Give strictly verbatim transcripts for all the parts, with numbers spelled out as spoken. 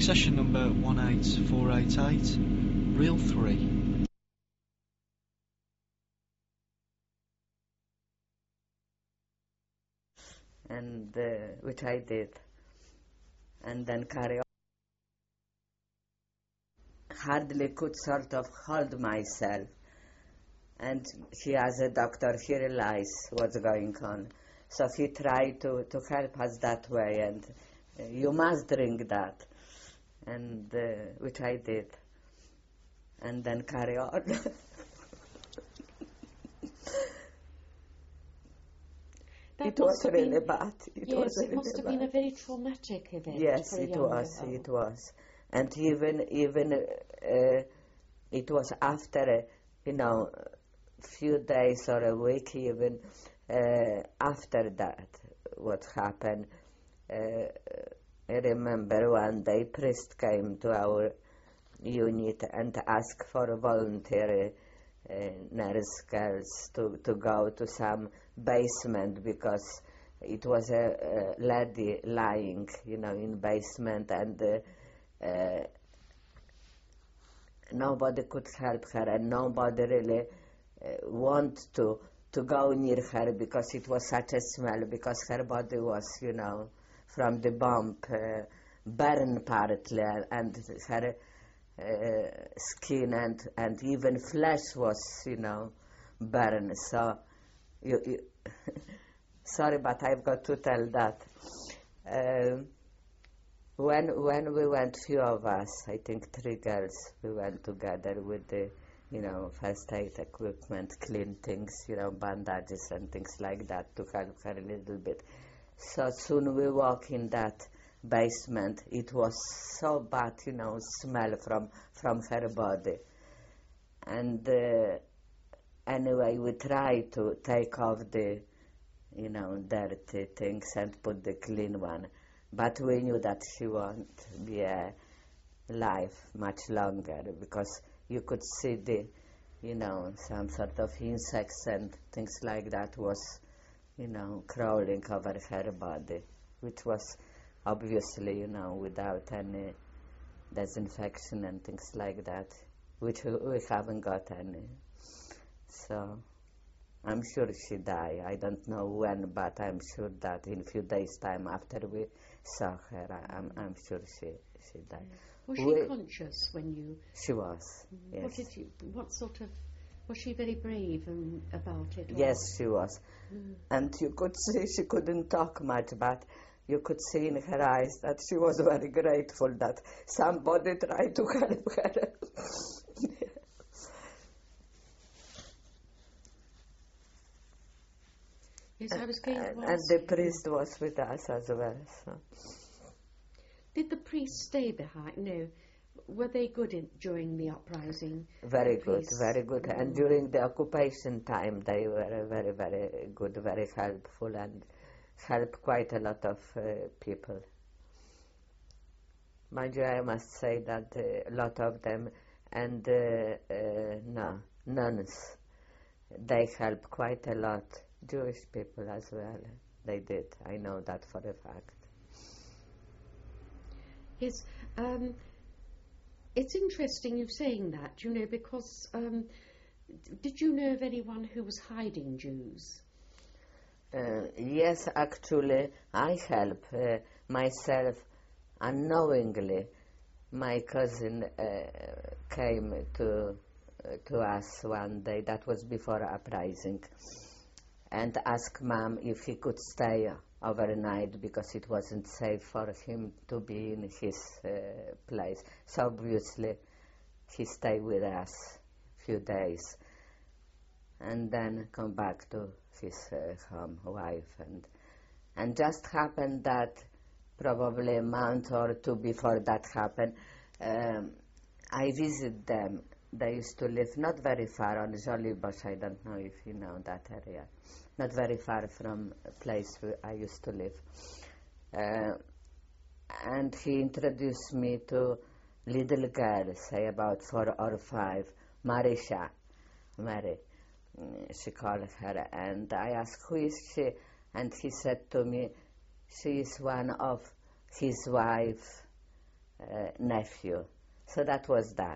Succession number one eight four eight eight, reel three. And uh, which I did, and then carry on. Hardly could sort of hold myself, and he, as a doctor, he realized what's going on, so he tried to, to help us that way, and uh, you must drink that, and uh, which I did, and then carry on. That it was really been, bad. It yes, was it really must have bad. been a very traumatic event. Yes, for a it young was. girl. It was, and even even uh, it was after a, you know, few days or a week even uh, after that what happened. Uh, I remember one day priest came to our unit and asked for voluntary uh, nurse girls to, to go to some basement because it was a, a lady lying, you know, in basement, and uh, uh, nobody could help her, and nobody really uh, want to to go near her because it was such a smell, because her body was, you know, from the bomb uh, burned partly, and her uh, skin and and even flesh was, you know, burned. So you, you sorry, but I've got to tell that. Um, when when we went, few of us, I think three girls, we went together with the, you know, first aid equipment, clean things, you know, bandages and things like that to help her a little bit. So soon we walk in that basement. It was so bad, you know, smell from from her body. And uh, anyway, we tried to take off the, you know, dirty things and put the clean one. But we knew that she won't be alive much longer because you could see the, you know, some sort of insects and things like that was, you know, crawling over her body, which was obviously, you know, without any disinfection and things like that, which we, we haven't got any. So I'm sure she died. I don't know when, but I'm sure that in a few days' time after we saw her, I, I'm, I'm sure she, she died. Was she we, conscious when you... She was, mm, yes. What did you... What sort of... Was she very brave um, about it? Or? Yes, she was. Mm. And you could see she couldn't talk much, but you could see in her eyes that she was very grateful that somebody tried to help her. Yes, I was going to ask And the you. priest was with us as well. So. Did the priest stay behind? No. Were they good in, during the uprising? Very the good, priests? very good. Mm. And during the occupation time, they were very, very good, very helpful, and helped quite a lot of uh, people. Mind you, I must say that uh, a lot of them, and uh, uh, no, nuns, they helped quite a lot. Jewish people as well, they did. I know that for a fact. Yes, um, it's interesting you saying that, you know, because um, did you know of anyone who was hiding Jews? Uh, yes, actually, I help uh, myself unknowingly. My cousin uh, came to uh, to us one day, that was before uprising, and asked Mom if he could stay overnight because it wasn't safe for him to be in his uh, place. So obviously he stayed with us a few days and then come back to his uh, home, wife. And, and just happened that probably a month or two before that happened, um, I visited them. They used to live not very far on Jolibosh. I don't know if you know that area. Not very far from a place where I used to live. Uh, and he introduced me to little girl, say about four or five, Marisha, Mary, she called her. And I asked, who is she? And he said to me, she is one of his wife, uh, nephew. So that was that.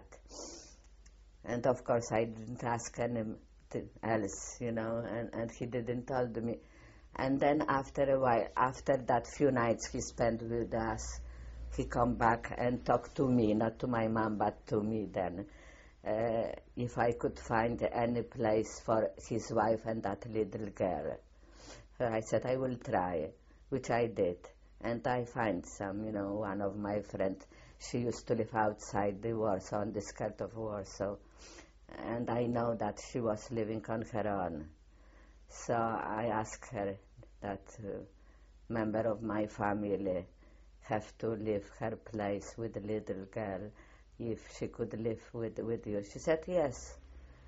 And of course I didn't ask anything else, you know, and, and he didn't tell me. And then after a while, after that few nights he spent with us, he come back and talked to me, not to my mom, but to me then, uh, if I could find any place for his wife and that little girl. I said, I will try, which I did. And I find some, you know, one of my friends, she used to live outside the Warsaw, on the skirt of Warsaw. And I know that she was living on her own. So I asked her, that uh, member of my family have to leave her place with the little girl, if she could live with, with you. She said yes.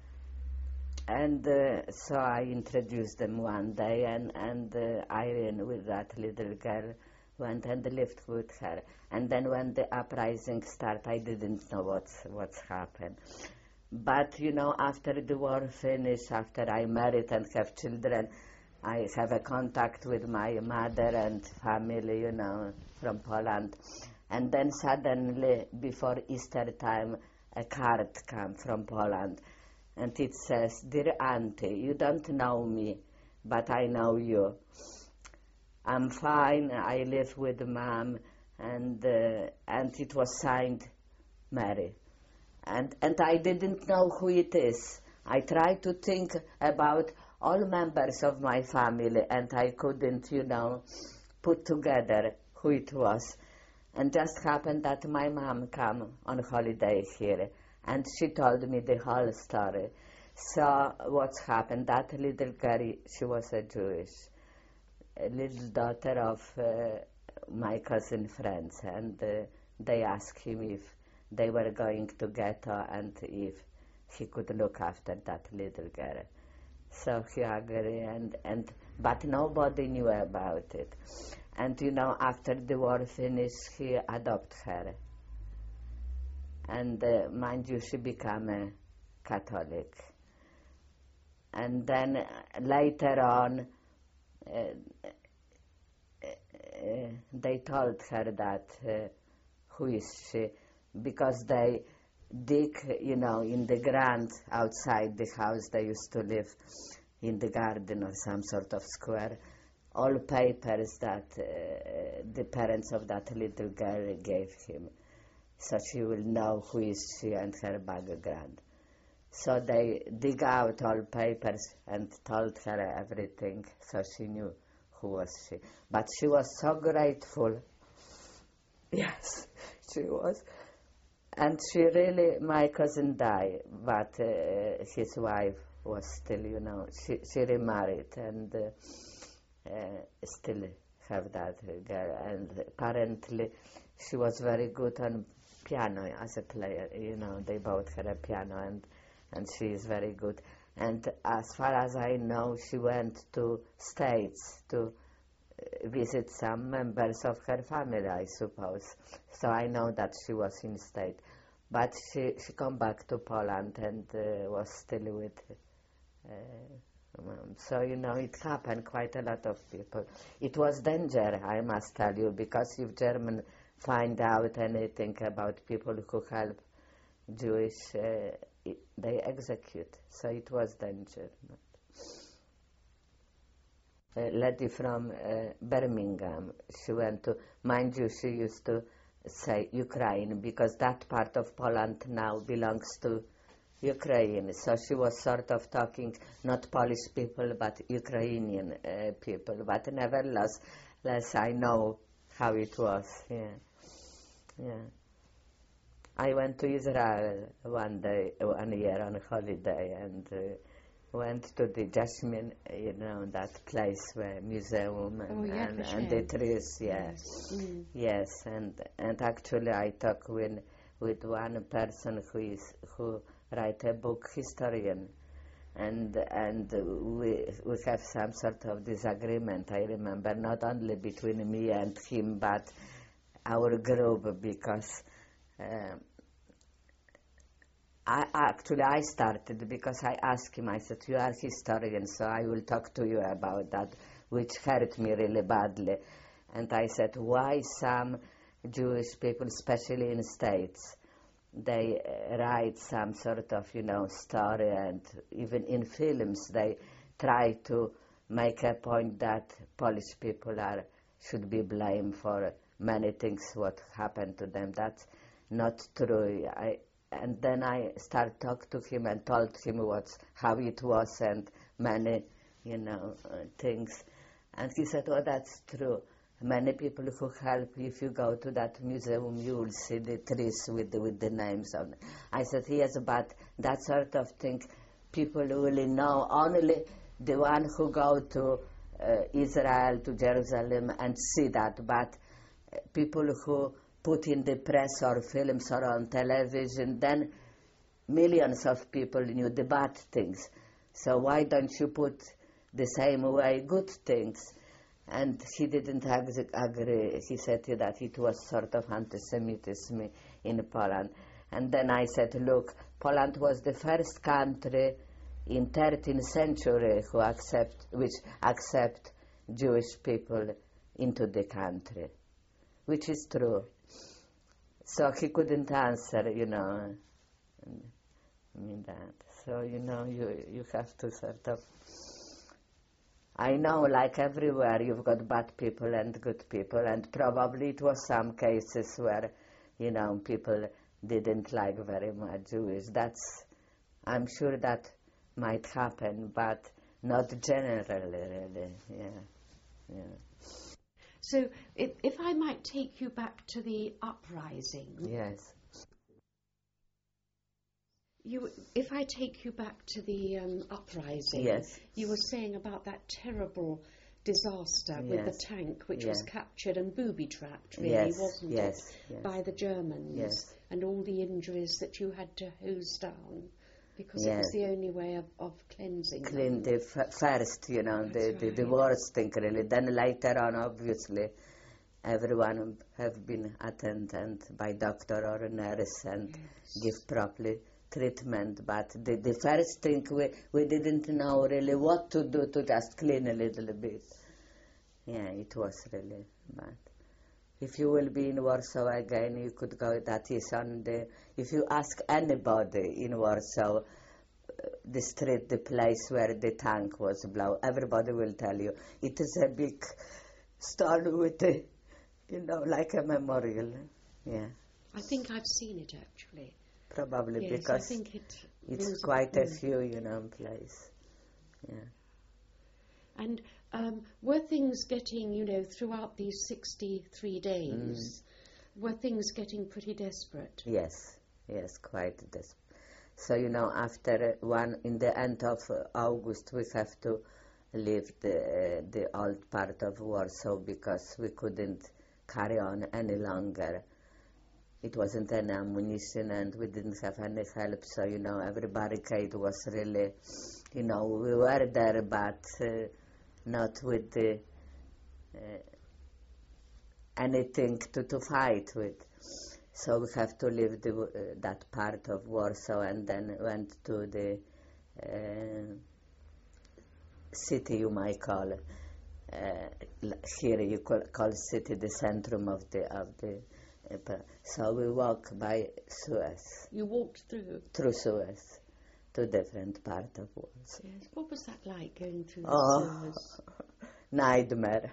And uh, so I introduced them one day, and, and uh, Irene with that little girl went and lived with her. And then when the uprising started, I didn't know what's, what's happened. But, you know, after the war finished, after I married and have children, I have a contact with my mother and family, you know, from Poland. And then suddenly, before Easter time, a card came from Poland. And it says, Dear Auntie, you don't know me, but I know you. I'm fine, I live with Mom, and uh, and it was signed Mary. And, and I didn't know who it is. I tried to think about all members of my family, and I couldn't, you know, put together who it was. And just happened that my mom came on holiday here, and she told me the whole story. So what's happened, that little girl, she was a Jewish, a little daughter of uh, my cousin friends, and uh, they asked him if they were going to get her and if he could look after that little girl. So he agreed, and, and but nobody knew about it. And you know, after the war finished, he adopted her. And uh, mind you, she became a Catholic. And then uh, later on, uh, uh, they told her that uh, who is she, because they dig, you know, in the ground outside the house they used to live, in the garden or some sort of square, all papers that uh, the parents of that little girl gave him, so she will know who is she and her background. So they dig out all papers and told her everything, so she knew who was she. But she was so grateful. Yes, she was. And she really, my cousin died, but uh, his wife was still, you know, she, she remarried and uh, uh, still have that girl. And apparently she was very good on piano as a player, you know, they bought her a piano, and, and she is very good. And as far as I know, she went to States to visit some members of her family, I suppose. So I know that she was in state. But she, she come back to Poland and uh, was still with uh, mom. So, you know, it happened quite a lot of people. It was danger, I must tell you, because if Germans find out anything about people who help Jewish, uh, it, they execute. So it was danger. A lady from uh, Birmingham, she went to, mind you, she used to say Ukraine, because that part of Poland now belongs to Ukraine. So she was sort of talking not Polish people, but Ukrainian uh, people. But nevertheless, less I know how it was. Yeah, yeah. I went to Israel one day, one year on holiday, and uh, went to the Jasmine, you know, that place where museum and, oh, yeah, and, and the trees, yeah. Yes, mm. Yes, and and actually I talked with with one person who is who write a book, historian, and and we we have some sort of disagreement. I remember, not only between me and him, but our group, because. Uh, I, actually, I started because I asked him, I said, you are historian, so I will talk to you about that, which hurt me really badly. And I said, why some Jewish people, especially in States, they uh, write some sort of, you know, story, and even in films they try to make a point that Polish people are should be blamed for many things what happened to them. That's not true. I, and then I started talk to him and told him what's, how it was and many, you know, uh, things. And he said, oh, that's true. Many people who help, if you go to that museum, you will see the trees with the, with the names on it. I said, yes, but that sort of thing, people really know only the one who go to uh, Israel, to Jerusalem, and see that. But uh, people who put in the press or films or on television, then millions of people knew the bad things. So why don't you put the same way good things? And he didn't ag- agree. He said that it was sort of anti-Semitism in Poland. And then I said, look, Poland was the first country in thirteenth century who accept, which accept Jewish people into the country, which is true. So he couldn't answer, you know, me that. So, you know, you, you have to sort of... I know, like everywhere, you've got bad people and good people, and probably it was some cases where, you know, people didn't like very much Jewish. That's, I'm sure that might happen, but not generally, really, yeah, yeah. So, if, if I might take you back to the uprising. Yes. You, if I take you back to the um, uprising, yes. You were saying about that terrible disaster yes. with the tank which yes. was captured and booby-trapped, really, yes. wasn't yes. it, yes. by the Germans, yes. and all the injuries that you had to hose down, because yes. it was the only way of, of cleansing Clean them. the f- first, you know, the, That's the, right. the worst thing, really. Then later on, obviously, everyone have been attended by doctor or a nurse and yes. give properly treatment, but the, the first thing we, we didn't know really what to do to just clean a little bit. Yeah, it was really bad. If you will be in Warsaw again, you could go, that is on the, if you ask anybody in Warsaw, uh, the street, the place where the tank was blown, everybody will tell you, it is a big stone with a, you know, like a memorial. Yeah. I think I've seen it, actually. Probably yes, because I think it it's quite a, a few, you know, place. Yeah. And um, were things getting, you know, throughout these sixty-three days, mm. were things getting pretty desperate? Yes, yes, quite desperate. So, you know, after one, in the end of August, we have to leave the, uh, the old part of Warsaw because we couldn't carry on any longer. It wasn't any ammunition and we didn't have any help, so, you know, every barricade was really, you know, we were there, but uh, not with the, uh, anything to, to fight with. So we have to leave the, uh, that part of Warsaw and then went to the uh, city, you might call it. Uh, here you call, call city the centrum of the, of the so we walk by Suez. You walked through? Through Suez, to different part of Warsaw. Yes. What was that like, going through oh, Suez? Nightmare.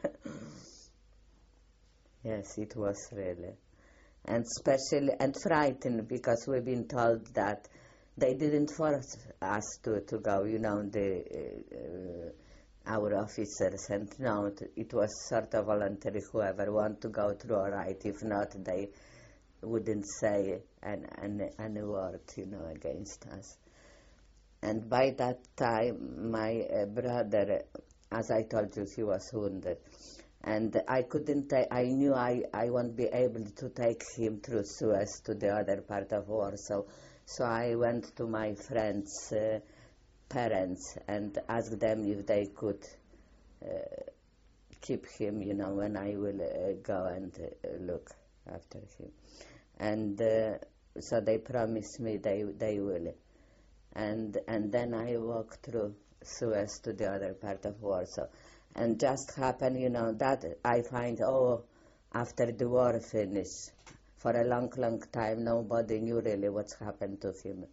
Yes, it was really. And especially, and frightened, because we've been told that they didn't force us to, to go, you know, the... Uh, our officers, and no, it was sort of voluntary. Whoever want to go through, all right. If not, they wouldn't say an, an, any word, you know, against us. And by that time, my uh, brother, as I told you, he was wounded. And I couldn't, ta- I knew I, I won't be able to take him through Suez to the other part of Warsaw. So I went to my friends' uh, parents and asked them if they could uh, keep him, you know, when I will uh, go and uh, look after him. And uh, so they promised me they they will. And and then I walked through Suez to the other part of Warsaw. And just happened, you know, that I find, oh, after the war finished. For a long, long time, nobody knew really what's happened to him.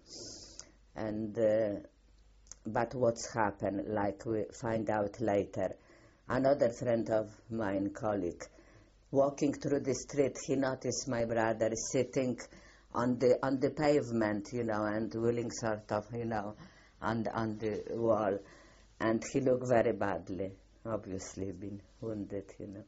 And uh, but what's happened, like we find out later, another friend of mine, colleague, walking through the street, he noticed my brother sitting on the on the pavement, you know, and willing sort of, you know, on the, on the wall, and he looked very badly, obviously been wounded, you know,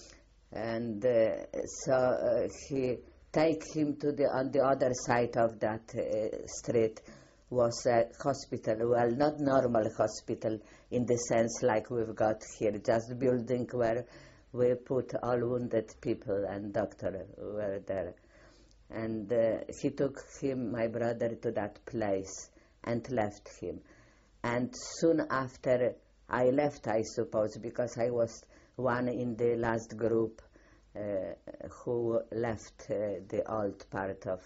and uh, so uh, he take him to the on the other side of that uh, street was a hospital, well, not normal hospital in the sense like we've got here, just building where we put all wounded people, and doctor were there. And uh, he took him, my brother, to that place and left him. And soon after I left, I suppose, because I was one in the last group uh, who left uh, the old part of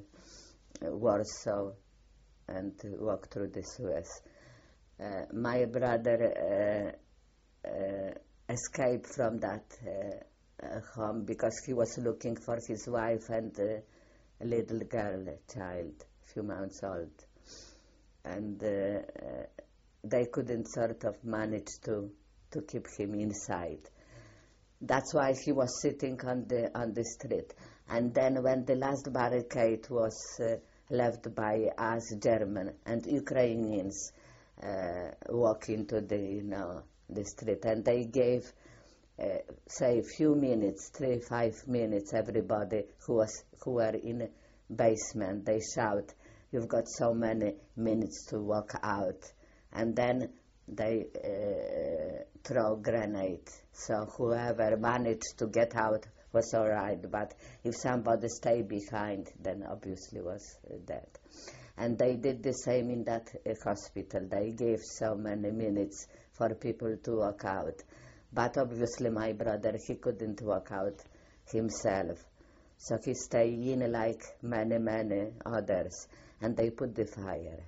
uh, Warsaw and walked through the Suez. Uh, my brother uh, uh, escaped from that uh, uh, home because he was looking for his wife and uh, a little girl, a child, a few months old. And uh, uh, they couldn't sort of manage to, to keep him inside. That's why he was sitting on the on the street. And then when the last barricade was uh, left by us German and Ukrainians uh, walk into the, you know, the street, and they gave, uh, say, a few minutes, three, five minutes, everybody who was who were in basement, they shout, "You've got so many minutes to walk out," and then they uh, throw grenade. So whoever managed to get out was all right, but if somebody stayed behind, then obviously was uh, dead. And they did the same in that uh, hospital. They gave so many minutes for people to walk out. But obviously my brother, he couldn't walk out himself. So he stayed in like many, many others. And they put the fire.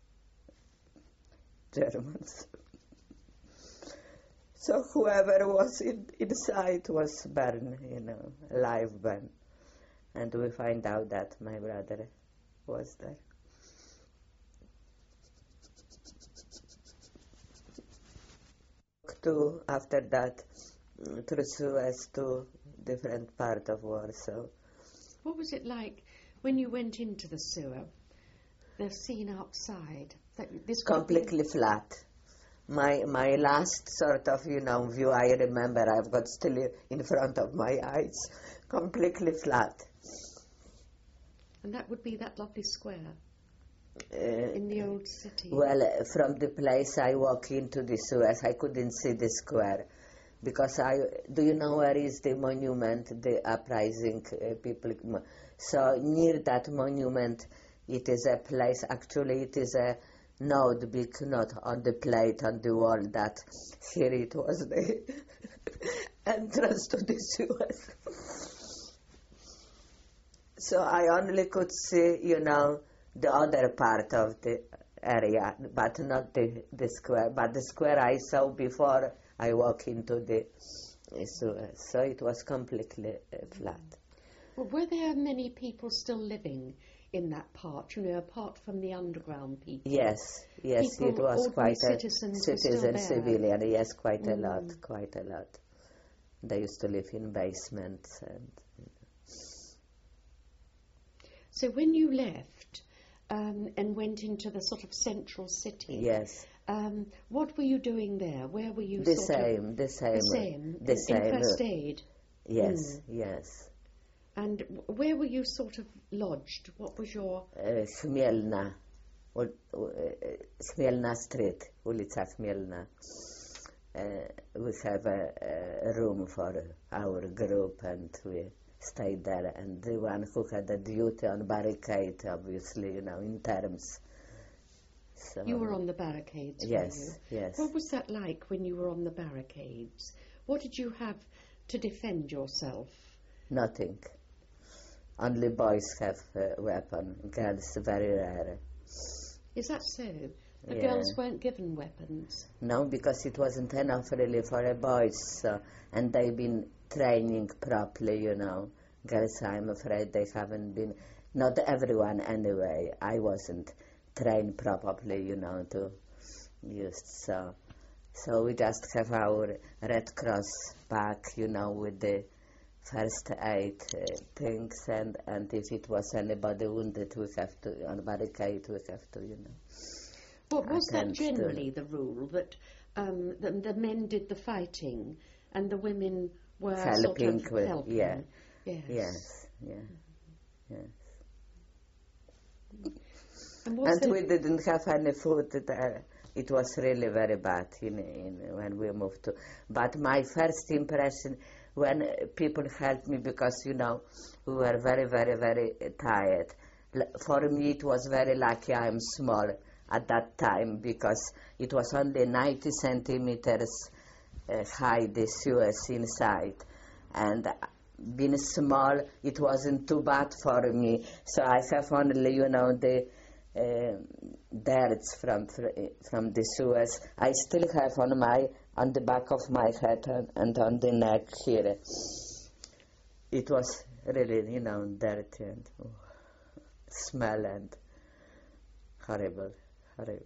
Germans. So whoever was in, inside was burned, you know, alive burned. And we find out that my brother was there. To, after that, through Suez to different part of Warsaw. What was it like when you went into the sewer, the scene outside? That this completely flat. My my last sort of, you know, view I remember, I've got still in front of my eyes, completely flat. And that would be that lovely square uh, in the old city. Well, uh, from the place I walk into the Suez, I couldn't see the square. Because I, do you know where is the monument, the uprising uh, people? So near that monument, it is a place, actually it is a note, big note on the plate on the wall that here it was the entrance to the Suez. So I only could see, you know, the other part of the area, but not the, the square. But the square I saw before I walked into the Suez. So it was completely uh, flat. Well, were there many people still living in that part, you know, apart from the underground people? Yes, yes, people, it was quite a citizens citizen, civilian, yes, quite mm. a lot, quite a lot. They used to live in basements. And, you know. So when you left um, and went into the sort of central city, yes, um, what were you doing there? Where were you? The sort same, of, the same, the same, the in, same. in first aid. Yes, mm. yes. And where were you sort of lodged? What was your... Uh, Chmielna, uh, Chmielna Street, ulica Chmielna. Uh, we have a, a room for our group and we stayed there. And the one who had a duty on barricade, obviously, you know, in terms. So, you were on the barricades, yes, were you? Yes. What was that like when you were on the barricades? What did you have to defend yourself? Nothing. Only boys have a weapon. Girls very rare. Is that so? The yeah. girls weren't given weapons? No, because it wasn't enough really for a boys. So, and they've been training properly, you know. Girls, I'm afraid they haven't been, not everyone anyway. I wasn't trained properly, you know, to use, so. So we just have our Red Cross bag, you know, with the first aid uh, things, and, and if it was anybody wounded, we have to, on barricade, we have to, you know. But was that attend to- generally the rule, that um, the, the men did the fighting and the women were sort Helping of with- helping? yeah. Yes. Yes, yeah, yes. And, was And there- we didn't have any food there. It was really very bad in, in, when we moved to. But my first impression when people helped me, because, you know, we were very, very, very tired. L- For me, it was very lucky I'm small at that time, because it was only ninety centimeters uh, high, the sewers inside. And being small, it wasn't too bad for me. So I have only, you know, the uh, darts from from the sewers. I still have on my on the back of my head and, and on the neck here. It was really, you know, dirty and oh, smell and horrible, horrible.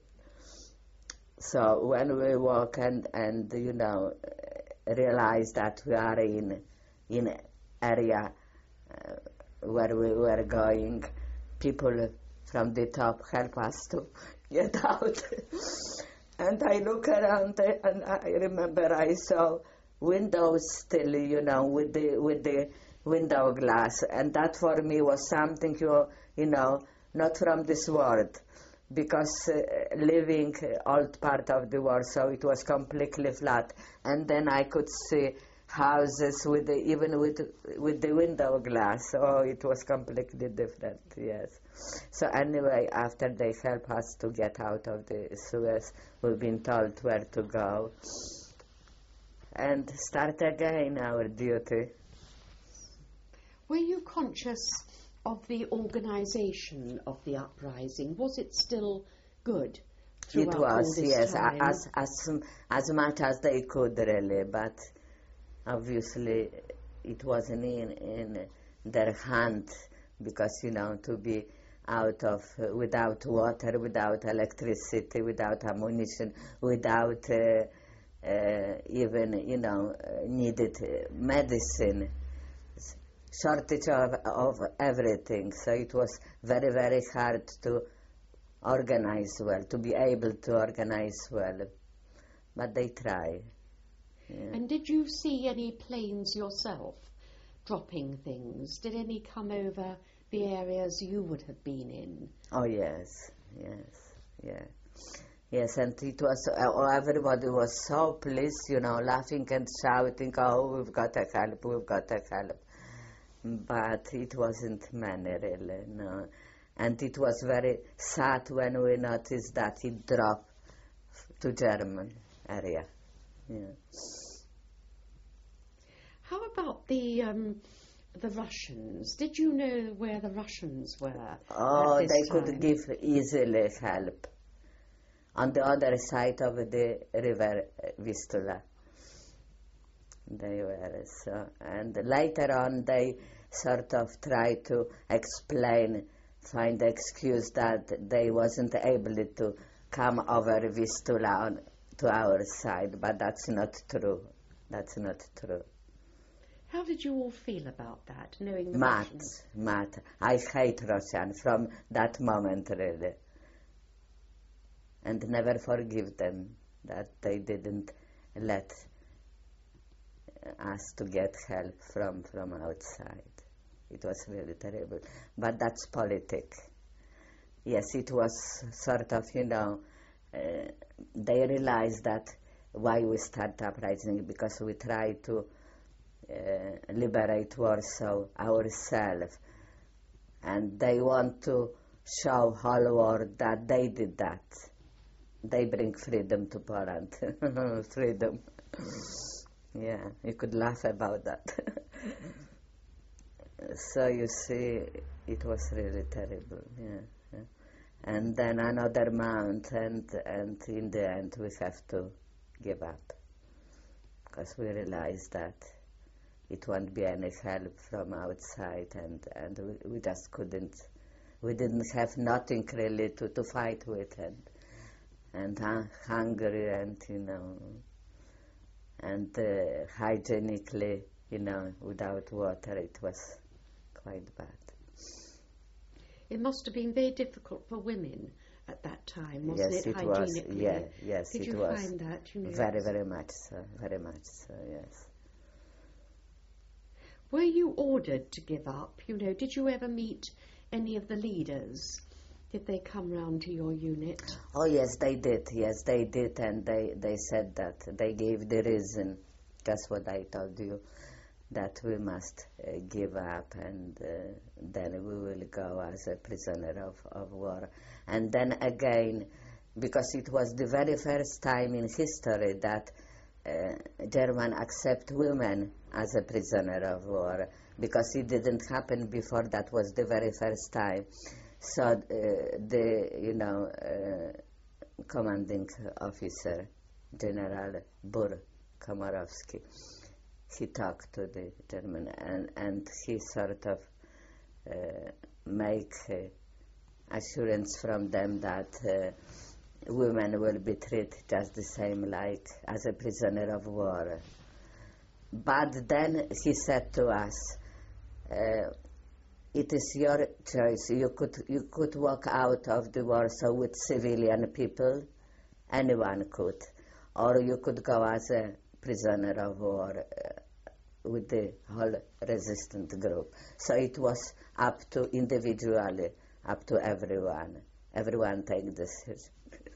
So when we walk and and you know realize that we are in in area uh, where we were going, people from the top help us to get out. And I look around and I remember I saw windows still, you know, with the with the window glass, and that for me was something, you, you know, not from this world, because uh, living old part of the world, so it was completely flat, and then I could see houses with the, even with with the window glass. Oh, it was completely different. Yes. So anyway, after they help us to get out of the sewers, we've been told where to go and start again our duty. Were you conscious of the organisation of the uprising? Was it still good throughout It was, all this yes, time? a- as as as much as they could really, but obviously it wasn't in in their hand, because, you know, to be out of uh, without water, without electricity, without ammunition, without uh, uh, even, you know, uh, needed uh, medicine, s- shortage of, of everything. So it was very, very hard to organize well, to be able to organize well. But they try. Yeah. And did you see any planes yourself dropping things? Did any come over the areas you would have been in? Oh yes, yes, yeah, yes. And it was uh, everybody was so pleased, you know, laughing and shouting, "Oh, we've got to help! We've got to help!" But it wasn't many really, no. And it was very sad when we noticed that it dropped to German area. Yeah. How about the um, the Russians? Did you know where the Russians were? Oh, at this they time? could give easily help on the other side of the river uh, Vistula. They were so, and later on they sort of tried to explain, find excuse that they wasn't able to come over Vistula on, to our side, but that's not true. That's not true. How did you all feel about that, knowing the Mad, Russians? mad. I hate Russian from that moment, really. And never forgive them that they didn't let us to get help from, from outside. It was really terrible. But that's politics. Yes, it was sort of, you know, uh, they realized that why we start uprising, because we try to uh, liberate Warsaw ourselves. And they want to show whole world that they did that. They bring freedom to Poland. Freedom. Yeah, you could laugh about that. So you see, it was really terrible. Yeah, yeah. And then another month, and and in the end we have to give up, because we realized that it won't be any help from outside, and, and we, we just couldn't, we didn't have nothing really to, to fight with, and, and uh, hungry, and, you know, and uh, hygienically, you know, without water, it was quite bad. It must have been very difficult for women at that time, wasn't Yes, it, it was. hygienically? Yeah, yes, Did it you was. find that? You know, Very, very much so. Very much so. Yes. were you ordered to give up? You know, did you ever meet any of the leaders? Did they come round to your unit? Oh yes, they did. Yes, they did, and they they said that they gave the reason. That's what I told you, that we must uh, give up, and uh, then we will go as a prisoner of, of war. And then again, because it was the very first time in history that uh, German accept women as a prisoner of war, because it didn't happen before. That was the very first time. So uh, the, you know, uh, commanding officer, General Bur Komorowski, he talked to the German, and, and he sort of uh, make uh, assurance from them that uh, women will be treated just the same like as a prisoner of war. But then he said to us, uh, it is your choice. You could you could walk out of the Warsaw with civilian people, anyone could, or you could go as a prisoner of war uh, with the whole resistant group. So it was up to individually, up to everyone. Everyone take decision.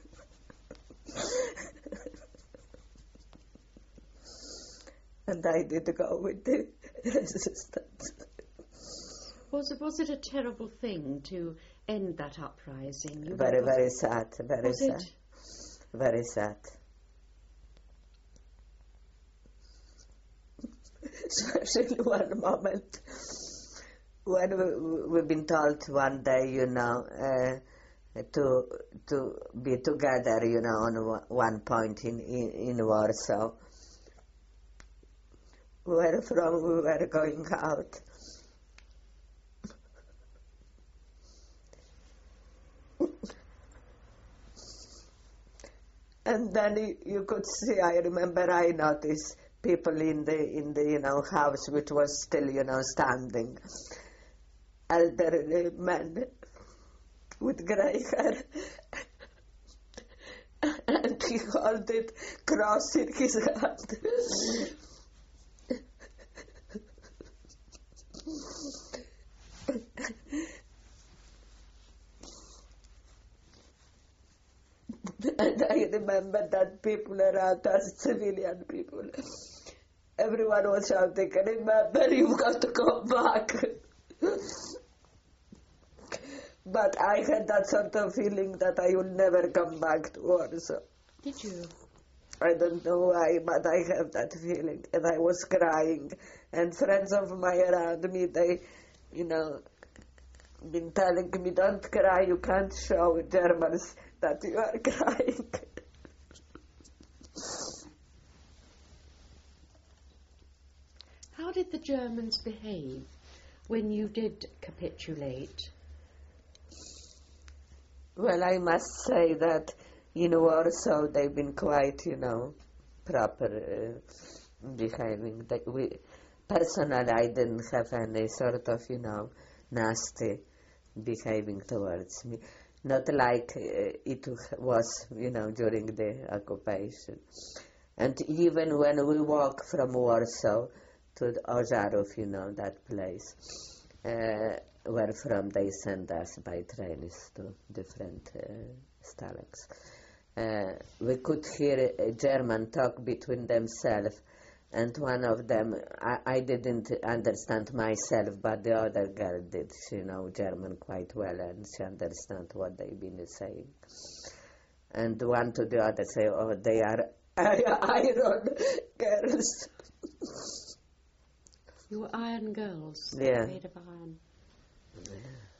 And I did go with the resistance. Was it, was it a terrible thing to end that uprising? You Very, know, very sad, very was sad. it? Very sad. Especially one moment when we, we've been told one day, you know, uh, to to be together, you know, on one- one point in, in, in Warsaw. Where from we were going out. And then you, you could see, I remember I noticed people in the, in the, you know, house which was still, you know, standing. Elderly men with grey hair. And he held it cross in his hand. And I remember that people around us, civilian people, everyone was shouting, remember, you've got to come back. But I had that sort of feeling that I would never come back to Warsaw. Did you? I don't know why, but I have that feeling. And I was crying. And friends of mine around me, they, you know, been telling me, don't cry, you can't show Germans that you are crying. How did the Germans behave when you did capitulate? Well, I must say that in Warsaw they've been quite, you know, proper uh, behaving. They, we, personally, I didn't have any sort of, you know, nasty behaving towards me. Not like uh, it was, you know, during the occupation. And even when we walk from Warsaw to Ożarów, you know, that place, uh, where from they send us by trains to different uh, stalags. Uh, we could hear a German talk between themselves, and one of them, I, I didn't understand myself, but the other girl did. She know German quite well, and she understand what they've been saying. And one to the other say, oh, they are iron girls. You were iron girls. Yeah. Made of iron. Yeah.